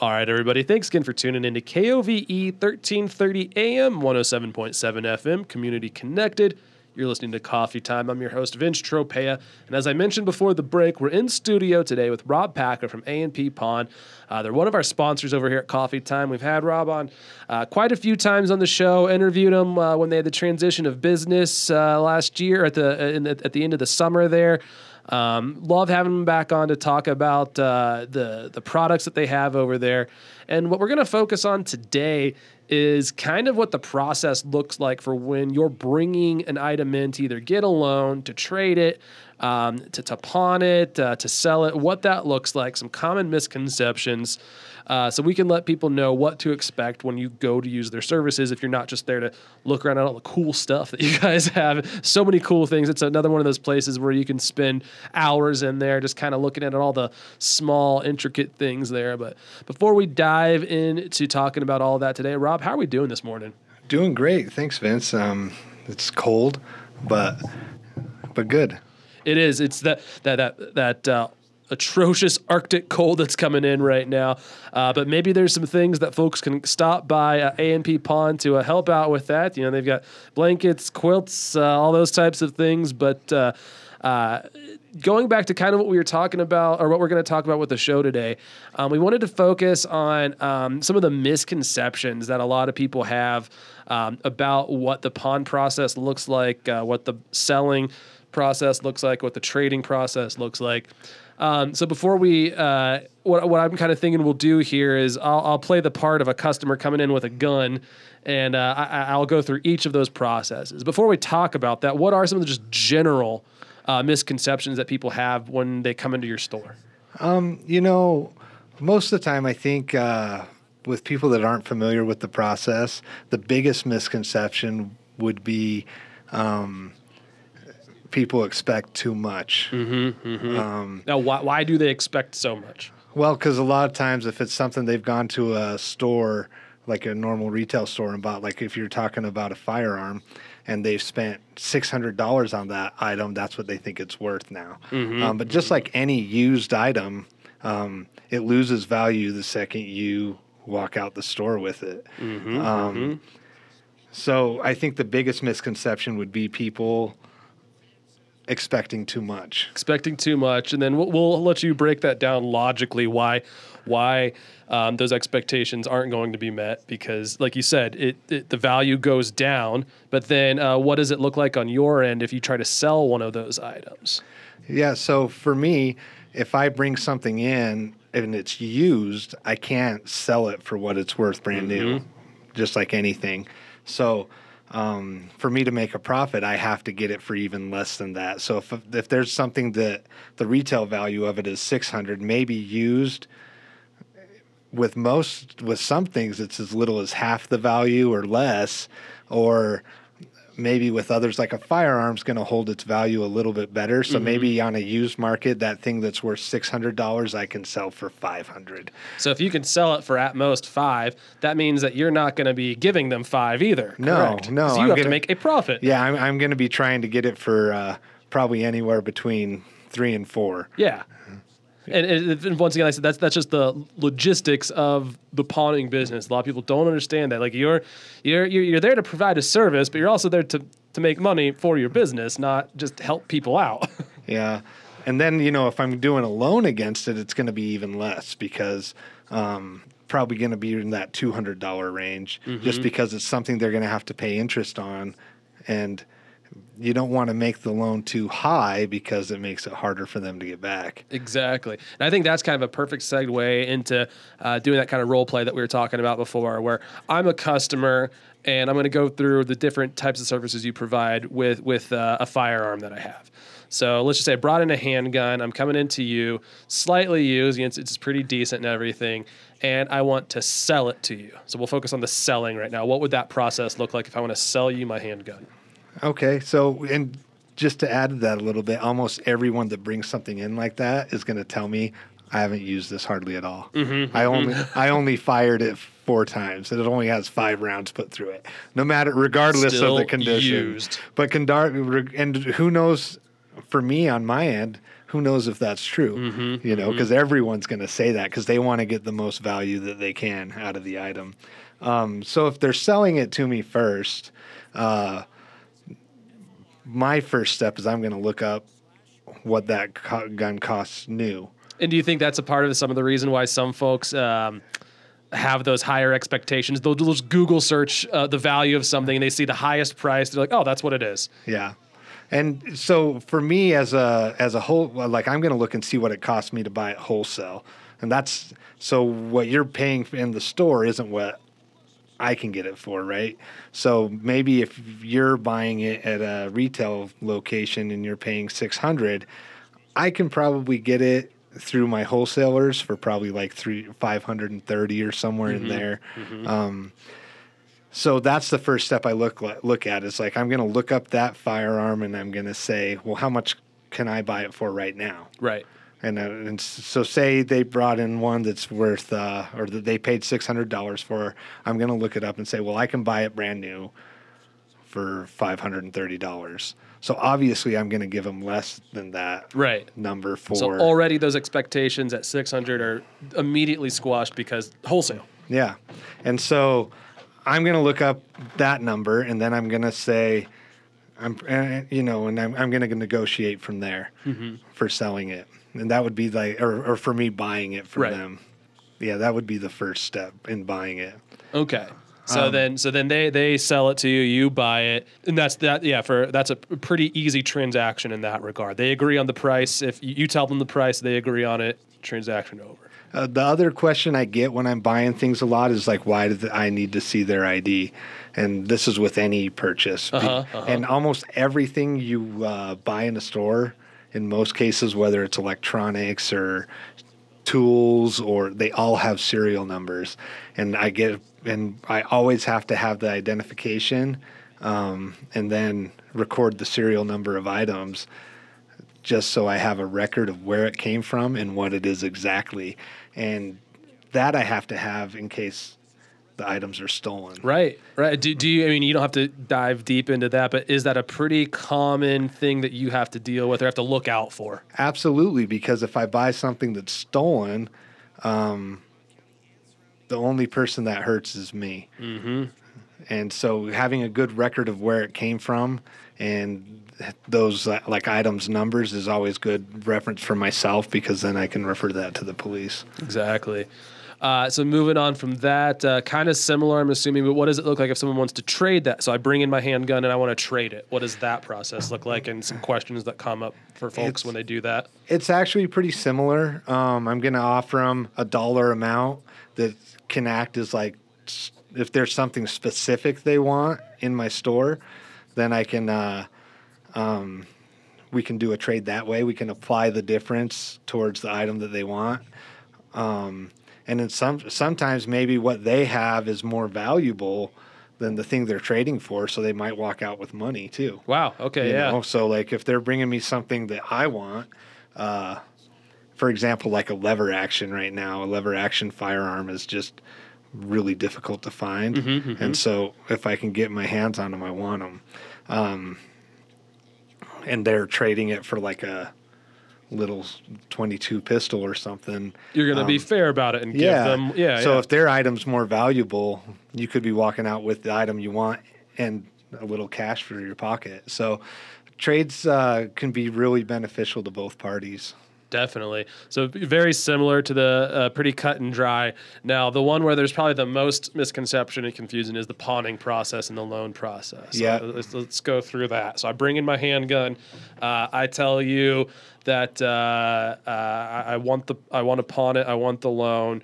All right, everybody. Thanks again for tuning in to KOVE 1330 AM, 107.7 FM, Community Connected. You're listening to Coffee Time. I'm your host, Vince Tropea. And as I mentioned before the break, we're in studio today with Rob Packer from A&P Pawn. They're one of our sponsors over here at Coffee Time. We've had Rob on quite a few times on the show, interviewed him when they had the transition of business last year at the end of the summer there. Love having him back on to talk about the products that they have over there. And what we're going to focus on today is kind of what the process looks like for when you're bringing an item in to either get a loan, to trade it, to pawn it, to sell it, what that looks like, some common misconceptions, so we can let people know what to expect when you go to use their services if you're not just there to look around at all the cool stuff that you guys have. So many cool things. It's another one of those places where you can spend hours in there just kind of looking at all the small, intricate things there. But before we dive into talking about all of that today, Rob, how are we doing this morning? Doing great. Thanks, Vince. It's cold, but good. It is. It's that atrocious Arctic cold that's coming in right now. But maybe there's some things that folks can stop by A&P Pawn to help out with that. You know, they've got blankets, quilts, all those types of things. But going back to kind of what we were talking about, or what we're going to talk about with the show today, we wanted to focus on some of the misconceptions that a lot of people have about what the pawn process looks like, what the selling process looks like, what the trading process looks like. So before we, what I'm kind of thinking we'll do here is I'll play the part of a customer coming in with a gun, and I'll go through each of those processes. Before we talk about that, what are some of the just general misconceptions that people have when they come into your store? Most of the time I think with people that aren't familiar with the process, the biggest misconception would be people expect too much. Now, why do they expect so much? Well, because a lot of times if it's something they've gone to a store, like a normal retail store, and bought, like if you're talking about a firearm, and they've spent $600 on that item, that's what they think it's worth now. But just like any used item, it loses value the second you walk out the store with it. So I think the biggest misconception would be people expecting too much. And then we'll let you break that down logically why those expectations aren't going to be met, because like you said, the value goes down, but then what does it look like on your end if you try to sell one of those items? Yeah, so for me, if I bring something in and it's used, I can't sell it for what it's worth brand new, just like anything. So for me to make a profit, I have to get it for even less than that. So if there's something that the retail value of it is $600, maybe used, with some things it's as little as half the value or less, or maybe with others like a firearm's going to hold its value a little bit better. So maybe on a used market, that thing that's worth $600 I can sell for $500. So if you can sell it for at most $5, that means that you're not going to be giving them $5 either. Correct? No. So you have to make a profit. Yeah, I'm going to be trying to get it for probably anywhere between $3 and $4. Yeah. And once again, I said that's just the logistics of the pawning business. A lot of people don't understand that. Like you're there to provide a service, but you're also there to make money for your business, not just help people out. Yeah, and then if I'm doing a loan against it, it's going to be even less, because probably going to be in that $200 range, just because it's something they're going to have to pay interest on, and you don't want to make the loan too high because it makes it harder for them to get back. Exactly. And I think that's kind of a perfect segue into doing that kind of role play that we were talking about before, where I'm a customer and I'm going to go through the different types of services you provide with a firearm that I have. So let's just say I brought in a handgun. I'm coming into you, slightly used. It's pretty decent and everything, and I want to sell it to you. So we'll focus on the selling right now. What would that process look like if I want to sell you my handgun? Okay, so and just to add to that a little bit, almost everyone that brings something in like that is going to tell me, I haven't used this hardly at all. I only fired it 4 times, and it only has 5 rounds put through it. Regardless Still of the condition. used. But and who knows? For me on my end, who knows if that's true, you know, because everyone's going to say that because they want to get the most value that they can out of the item. So if they're selling it to me first, my first step is I'm going to look up what that gun costs new. And do you think that's a part of some of the reason why some folks have those higher expectations? They'll just Google search the value of something and they see the highest price. They're like, oh, that's what it is. Yeah. And so for me as a whole, like I'm going to look and see what it costs me to buy it wholesale. And that's, so what you're paying in the store isn't what I can get it for, right? So maybe if you're buying it at a retail location and you're paying $600, I can probably get it through my wholesalers for probably like $530 or somewhere in there. So that's the first step I look at. Is like I'm going to look up that firearm and I'm going to say, well, how much can I buy it for right now? Right. And so say they brought in one that's worth or that they paid $600 for. I'm going to look it up and say, well, I can buy it brand new for $530. So obviously I'm going to give them less than that number for. So already those expectations at 600 are immediately squashed because wholesale. Yeah. And so I'm going to look up that number and then I'm going to say, I'm going to negotiate from there for selling it. And that would be like, or for me buying it from them. Yeah, that would be the first step in buying it. Okay. So then they sell it to you, you buy it, and that's that. Yeah, that's a pretty easy transaction in that regard. They agree on the price. If you tell them the price, they agree on it. Transaction over. The other question I get when I'm buying things a lot is like, why do I need to see their ID? And this is with any purchase. And almost everything you buy in a store, in most cases, whether it's electronics or tools, or they all have serial numbers. And I always have to have the identification and then record the serial number of items just so I have a record of where it came from and what it is exactly. And that I have to have in case the items are stolen. Right. Do you, I mean, you don't have to dive deep into that, but is that a pretty common thing that you have to deal with or have to look out for? Absolutely, because if I buy something that's stolen, the only person that hurts is me. And so having a good record of where it came from and those like items numbers is always good reference for myself, because then I can refer that to the police. Exactly. So moving on from that, kind of similar, I'm assuming, but what does it look like if someone wants to trade that? So I bring in my handgun and I want to trade it. What does that process look like, and some questions that come up for folks when they do that? It's actually pretty similar. I'm going to offer them a dollar amount that can act as like, if there's something specific they want in my store, then I can, we can do a trade that way. We can apply the difference towards the item that they want. And then sometimes maybe what they have is more valuable than the thing they're trading for, so they might walk out with money too. Wow. Okay. You know? So like if they're bringing me something that I want, for example, like a lever action right now, a lever action firearm is just really difficult to find. And so if I can get my hands on them, I want them. And they're trading it for like a little 22 pistol or something. You're going to be fair about it and give them, So if their item's more valuable, you could be walking out with the item you want and a little cash for your pocket. So trades can be really beneficial to both parties. Definitely. So very similar to the pretty cut and dry. Now, the one where there's probably the most misconception and confusion is the pawning process and the loan process. Yeah. So let's go through that. So I bring in my handgun. I tell you that I want to pawn it. I want the loan.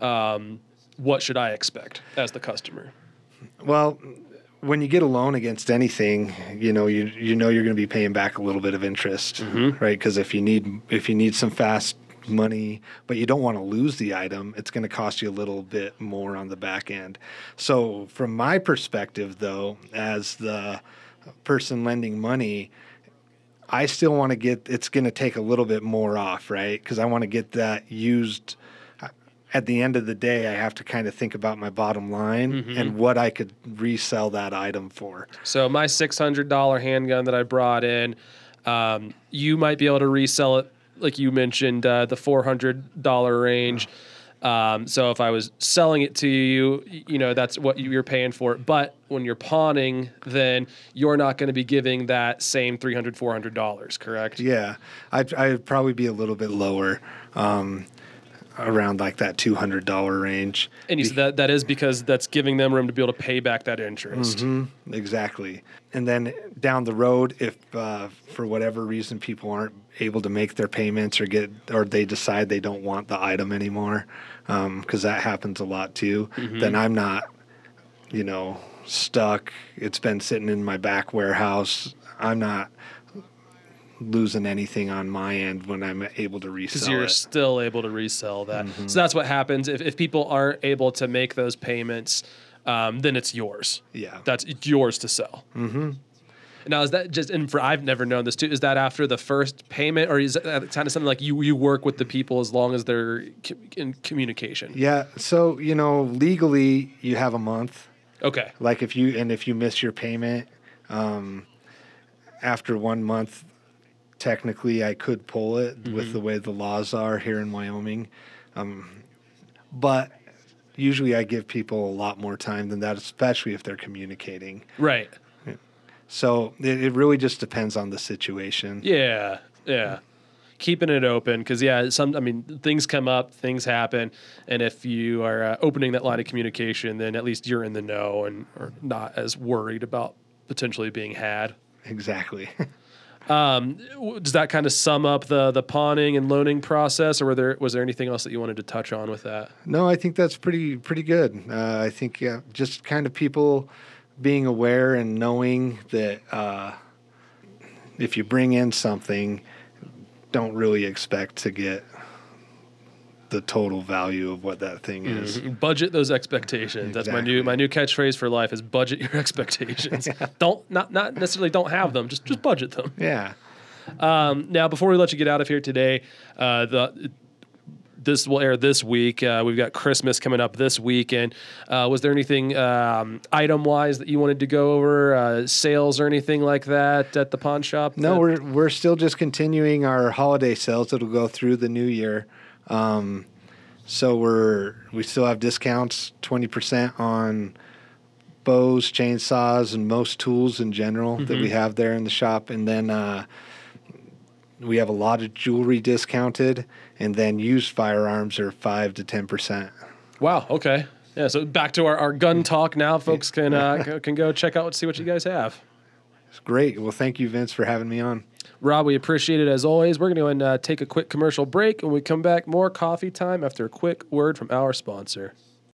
What should I expect as the customer? Well, when you get a loan against anything, you know you're going to be paying back a little bit of interest, right? Because if you need some fast money, but you don't want to lose the item, it's going to cost you a little bit more on the back end. So from my perspective, though, as the person lending money, I still want to get, it's going to take a little bit more off, right? Because I want to get that used. At the end of the day, I have to kind of think about my bottom line and what I could resell that item for. So my $600 handgun that I brought in, you might be able to resell it like you mentioned, the $400 range. So if I was selling it to you, that's what you're paying for it. But when you're pawning, then you're not going to be giving that same $300, $400, correct? Yeah, I'd probably be a little bit lower, around like that $200 range. And you said that is because that's giving them room to be able to pay back that interest. Mm-hmm, exactly. And then down the road, if for whatever reason people aren't able to make their payments or they decide they don't want the item anymore, because that happens a lot too, then I'm not, stuck. It's been sitting in my back warehouse. I'm not losing anything on my end when I'm able to resell it. Because you're still able to resell that. So that's what happens. If people aren't able to make those payments, then it's yours. Yeah. It's yours to sell. Mm-hmm. Now, is that just, I've never known this too, is that after the first payment, or is that kind of something like you work with the people as long as they're in communication? Yeah. So, legally you have a month. Okay. Like if you miss your payment, after 1 month, technically I could pull it with the way the laws are here in Wyoming. But usually I give people a lot more time than that, especially if they're communicating. Right. So it really just depends on the situation. Yeah. Keeping it open because, things come up, things happen. And if you are opening that line of communication, then at least you're in the know and are not as worried about potentially being had. Exactly. Does that kind of sum up the pawning and loaning process, or was there anything else that you wanted to touch on with that? No, I think that's pretty good. I think just kind of people being aware and knowing that if you bring in something, don't really expect to get the total value of what that thing is. Budget those expectations. Exactly. That's my new catchphrase for life is budget your expectations. Not necessarily don't have them, just budget them. Yeah. Now, before we let you get out of here today, this will air this week. We've got Christmas coming up this weekend. Was there anything item-wise that you wanted to go over, sales or anything like that at the pawn shop? No, we're still just continuing our holiday sales that'll go through the new year. So we still have discounts, 20% on bows, chainsaws, and most tools in general that we have there in the shop. And then we have a lot of jewelry discounted, and then used firearms are 5 to 10%. Wow. Okay. Yeah. So back to our gun talk now. Folks can go check out, see what you guys have. It's great. Well, thank you, Vince, for having me on. Rob, we appreciate it as always. We're going to take a quick commercial break. When we come back, more coffee time after a quick word from our sponsor.